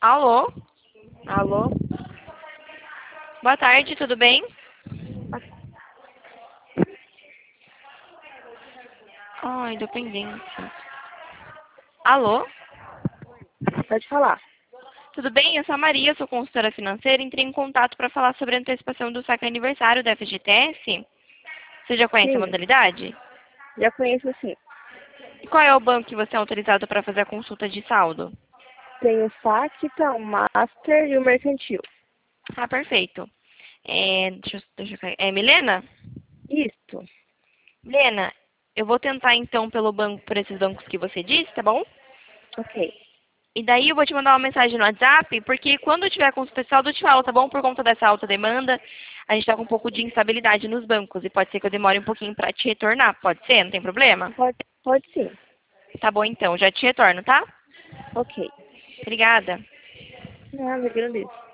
Alô? Alô? Boa tarde, tudo bem? Ai, dependente. Alô? Pode falar. Tudo bem? Eu sou a Maria, sou consultora financeira. Entrei em contato para falar sobre a antecipação do saque aniversário da FGTS. Você já conhece a Sim, modalidade? já conheço sim. E qual é o banco que você é autorizado para fazer a consulta de saldo? Tem o Facta, o Master e o Mercantil. Ah, perfeito. Milena? Isso. Milena, eu vou tentar então pelo banco, por esses bancos que você disse, tá bom? Ok. E daí eu vou te mandar uma mensagem no WhatsApp, porque quando eu tiver consulta de saldo eu te falo, tá bom? Por conta dessa alta demanda, a gente tá com um pouco de instabilidade nos bancos e pode ser que eu demore um pouquinho para te retornar. Pode ser? Não tem problema? Pode sim. Tá bom então, já te retorno, tá? Ok. Obrigada. Nada, agradeço.